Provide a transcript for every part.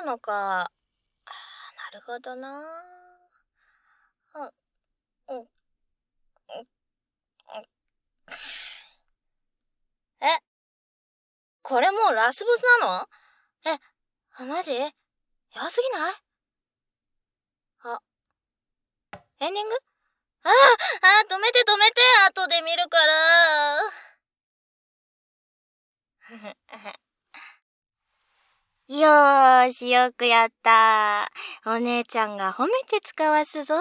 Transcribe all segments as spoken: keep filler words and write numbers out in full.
のか。あー、なるほどな。うん、うん、うん。え、これもうラスボスなの？え、あ、マジ？やばすぎない？あ、エンディング？あー、あー、止めて止めて、後で見るから。よーし、よくやった。お姉ちゃんが褒めて使わすぞ。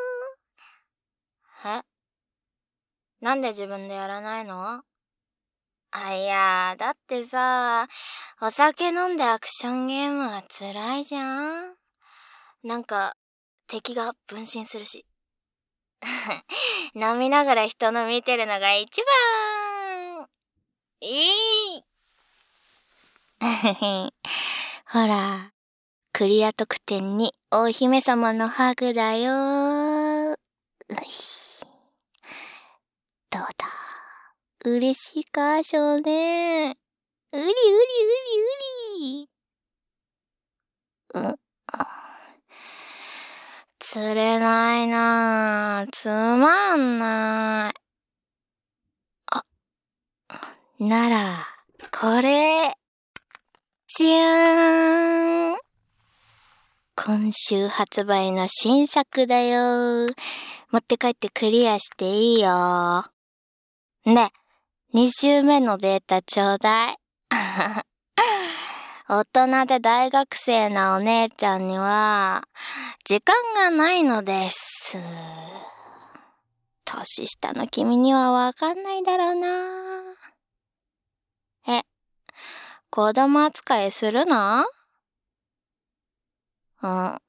え？なんで自分でやらないの？あ、いや、だってさ、お酒飲んでアクションゲームは辛いじゃん。なんか、敵が分身するし。飲みながら人の見てるのが一番いい。ほら、クリア特典にお姫様のハグだよ。うい、どうだ、嬉しいか、少年。うりうりうりうり。うん。釣れないなぁ。つまんない。あ、なら、これ。じゃーん。今週発売の新作だよ。持って帰ってクリアしていいよ。ね、に週目のデータちょうだい。大人で大学生なお姉ちゃんには、時間がないのです。年下の君にはわかんないだろうな。え、子供扱いするの？うん、うん。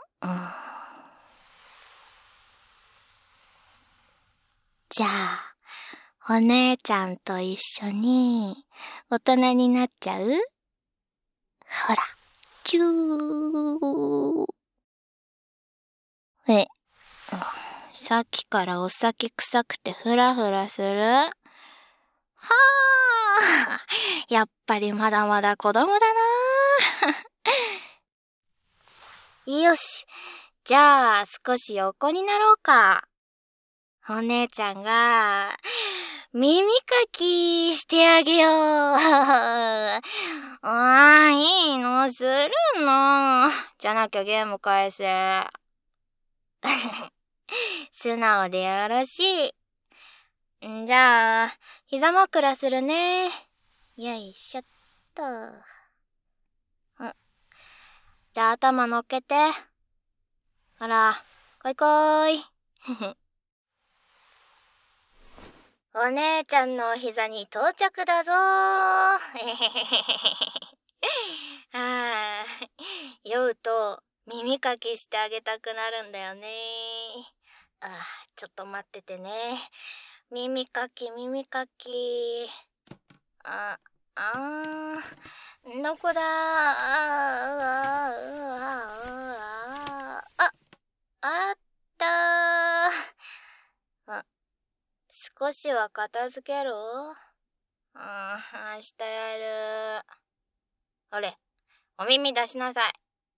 じゃあ、お姉ちゃんと一緒に大人になっちゃう？ほら、キュー。え、さっきからお酒臭くてフラフラする？はあ、やっぱりまだまだ子供だな。よし、じゃあ少し横になろうか。お姉ちゃんが耳かきしてあげよう。ああ、いいの、するの。じゃなきゃゲーム返せ。素直でよろしい。んじゃあ、膝枕するね。よいしょっと。んじゃあ頭乗っけて。ほら、こいこい。お姉ちゃんのお膝に到着だぞー。ああ、酔うと耳かきしてあげたくなるんだよね。ああ、ちょっと待っててね。耳かき、耳かき。あ、あー、どこだ？ああ、あったー。あ、少しは片付けろ？うん、明日やる。ほれ、お耳出しなさい。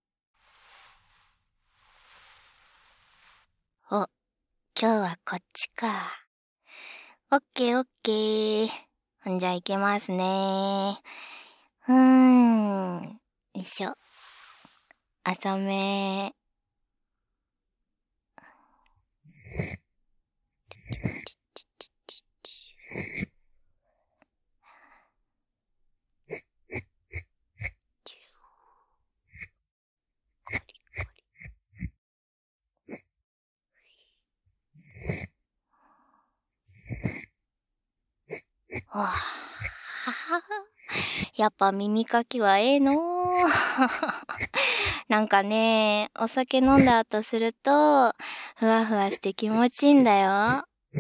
お、今日はこっちか。オッケーオッケー。ほんじゃ行きますね。うーん。よいしょ。朝め。はぁ。やっぱ耳かきはええのー。なんかね、お酒飲んだ後すると、ふわふわして気持ちいいんだよ。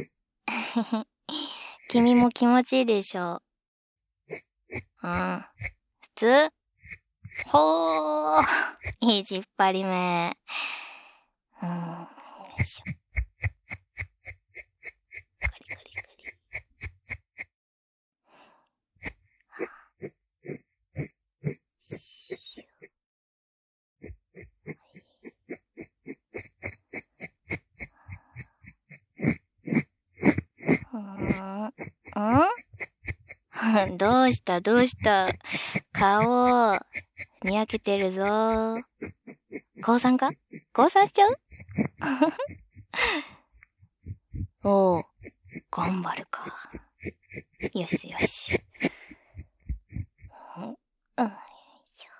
君も気持ちいいでしょ？うん。普通？ほー。いいじっぱりめ。うん。よいしょ。カリカリカリ。 どうしたどうした顔、にやけてるぞ。降参か降参しちゃうおう、頑張るか。よしよし。うん、うん、よいしょ。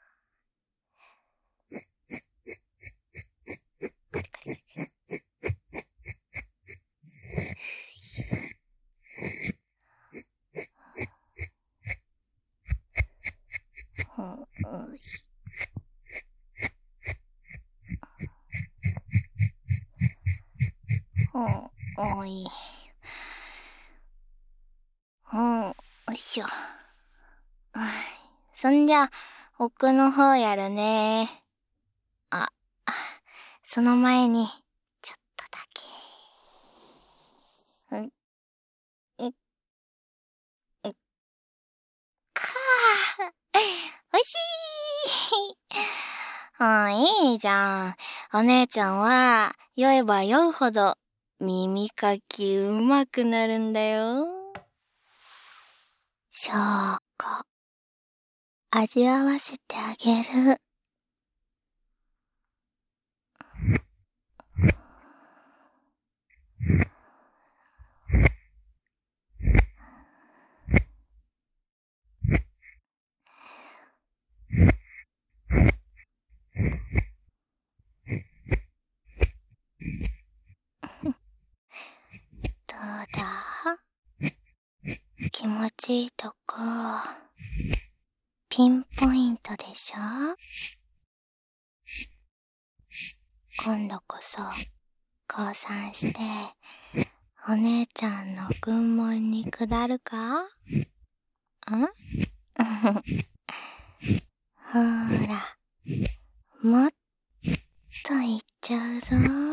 カリカリカリカリ。うん、うん。うん、おい。うん、よいしょ。そんじゃ、奥の方やるね。あ、その前に、ちょっとだけ。うん、うん、うん。かあ、おいしいあ、いいじゃん。お姉ちゃんは、酔えば酔うほど、耳かきうまくなるんだよ。そうか。味わわせてあげる。どうだ？気持ちいいとこ、ピンポイントでしょ？今度こそ、降参して、お姉ちゃんの軍門に下るか？んほーら、もっといっちゃうぞ。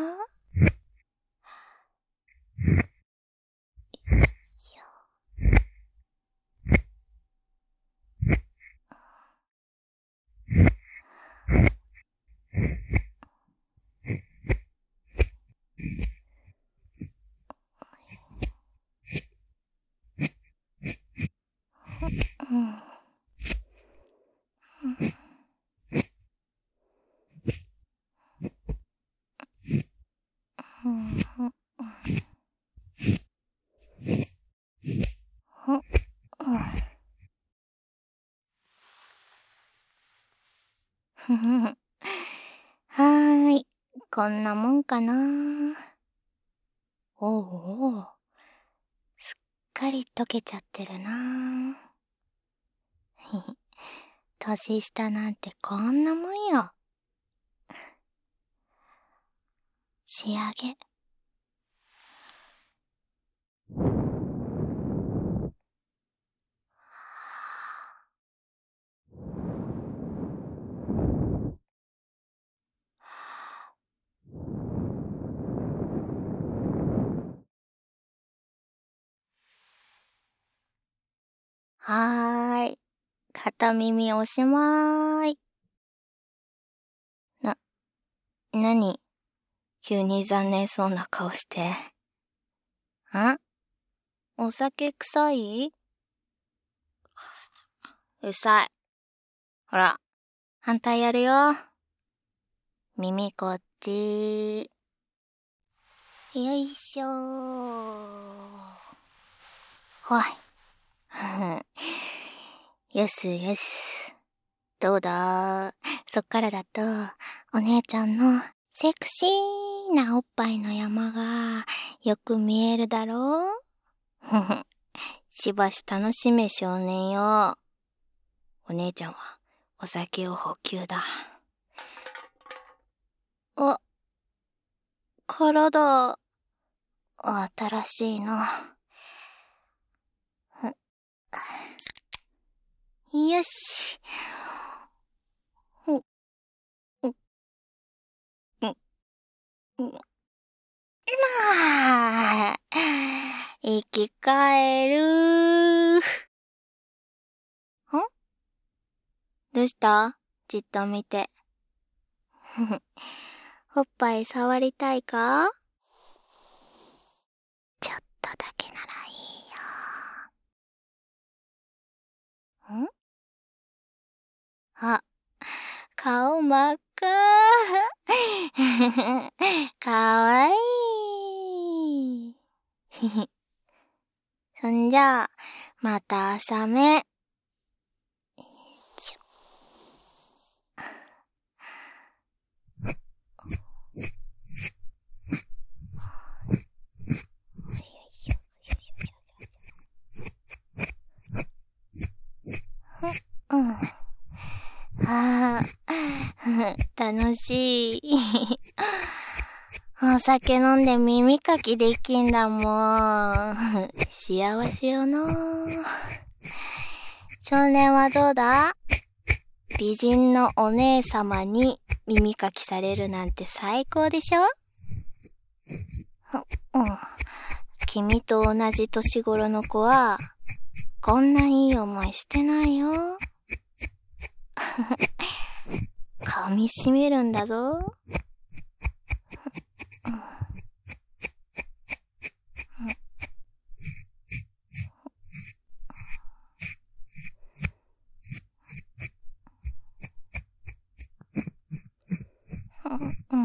うん。うん。はーい。こんなもんかな。おうおう。すっかり溶けちゃってるな。年下なんてこんなもんよ。仕上げ。はーい。片耳おしまーい。な、なに？急に残念そうな顔して。ん？お酒臭い？うさい。ほら、反対やるよ。耳こっち。よいしょー。ほい。よしよし。どうだ？そっからだと、お姉ちゃんのセクシーなおっぱいの山がよく見えるだろう？ふふ。しばし楽しめ少年よ。お姉ちゃんはお酒を補給だ。あ、体、新しいな。よし。う、う、う、う、なあ、生き返る。ん？どうした？じっと見て。おっぱい触りたいか？ちょっとだけならいいよ。 あ、顔真っ赤。かわいい。そんじゃあ、また朝目。うん。ああ、楽しい。お酒飲んで耳かきできんだもん。幸せよな。少年はどうだ？美人のお姉様に耳かきされるなんて最高でしょ？うん。君と同じ年頃の子は、こんないい思いしてないよ。噛み締めるんだぞ。うん。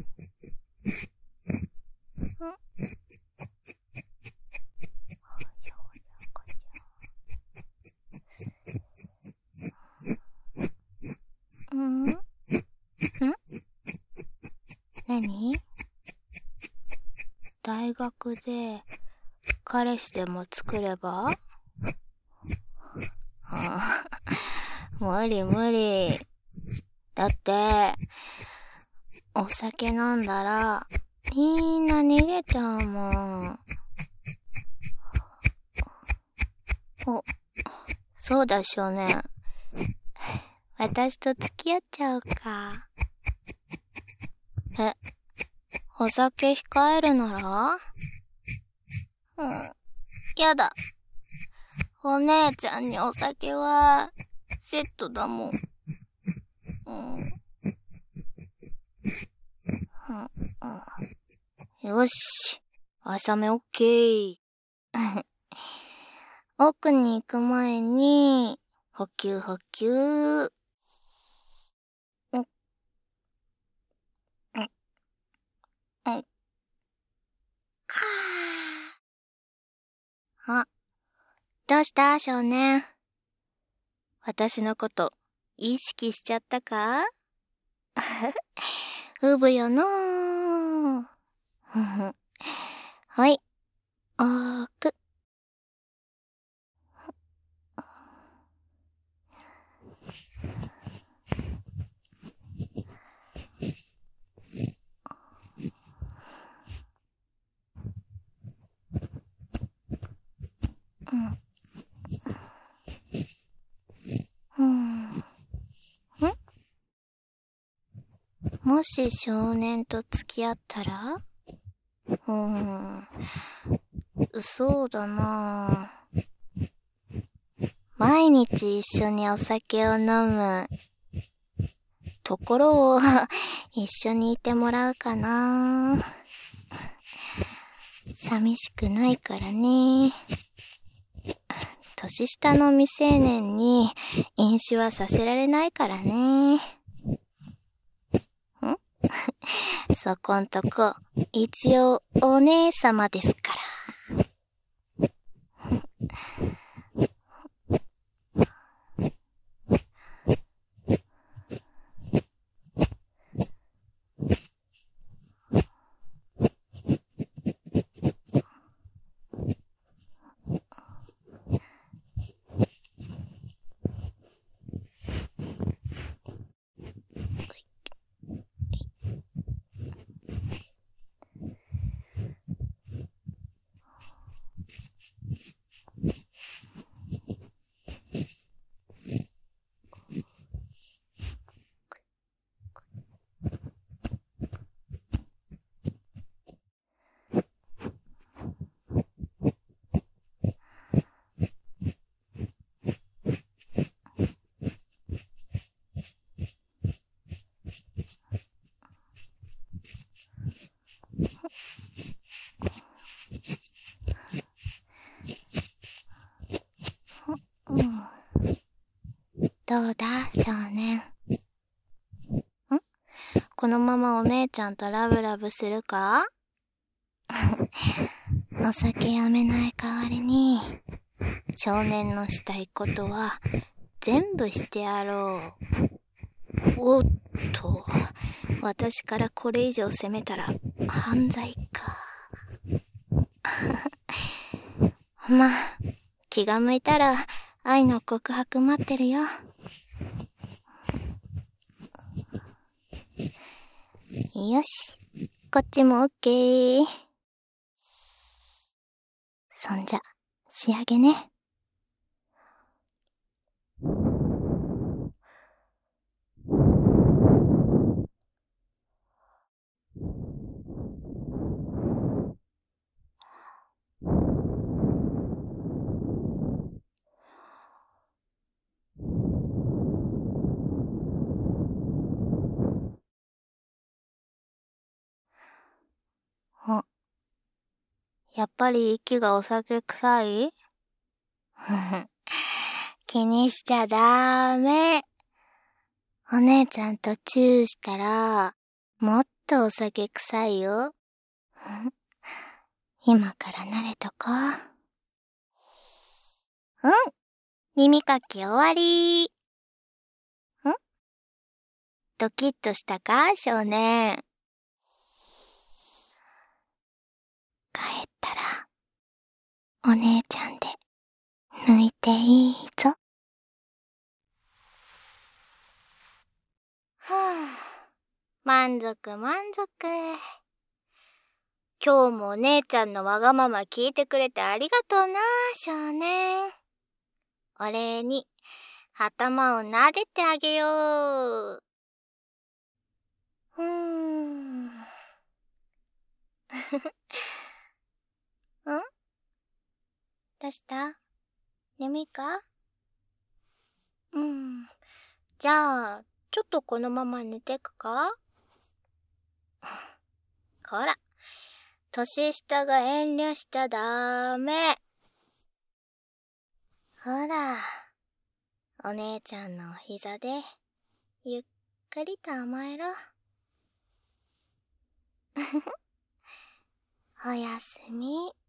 うん。ん？何？大学で彼氏でも作れば？無理無理。だって、お酒飲んだら、みんな逃げちゃうもん。お、そうだ少年。私と付き合っちゃうか。え、お酒控えるなら？うん、やだ。お姉ちゃんにお酒は、セットだもん。うん。うん、よし。朝目オッケー。奥に行く前に、補給補給。うん。うん。うん。かー。あ、どうした少年。私のこと、意識しちゃったか？うぶよのー。はい。おーく。うん。うん。ん？もし少年と付き合ったら？うーん。そうだなぁ。毎日一緒にお酒を飲むところを一緒にいてもらうかな。寂しくないからね。年下の未成年に飲酒はさせられないからね。ん？そこんとこ、一応お姉様ですから。 どうだ、少年。ん？このままお姉ちゃんとラブラブするか？お酒やめない代わりに、少年のしたいことは全部してやろう。おっと、私からこれ以上責めたら犯罪か。まあ、気が向いたら愛の告白待ってるよ。よし、こっちもオッケー。そんじゃ、仕上げね。あ、やっぱり息がお酒臭い？気にしちゃダメ。お姉ちゃんとチューしたら、もっとお酒臭いよ。今から慣れとこう。うん。耳かき終わり。ん？ドキッとしたか、少年。帰ったら、お姉ちゃんで抜いていいぞ。はぁ、満足満足。今日もお姉ちゃんのわがまま聞いてくれてありがとうな、少年。お礼に、頭を撫でてあげよう。うーん。ん？どうした？眠いか？うん。じゃあ、ちょっとこのまま寝てくか？こら、年下が遠慮しちゃダメ。ほら、お姉ちゃんのお膝で、ゆっくりと甘えろ。おやすみ。